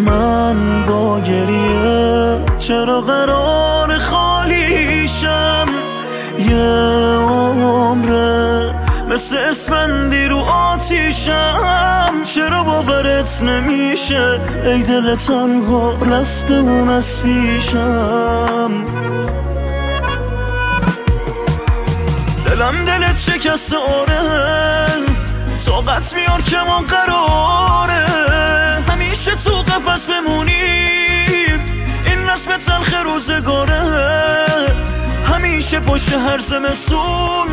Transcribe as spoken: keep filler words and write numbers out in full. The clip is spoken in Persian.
من با گریه چرا قرار خالیشم؟ یه عمره مثل اسفندی رو آتیشم، چرا باورت نمیشه ای دل تنها رسته اون از پیشم؟ دلم دلت شکسته آره، طاقت میار که ما قراره همیشه تو قفس بمونیم، این رسم تلخ روزگاره، همیشه پشت هر زمستون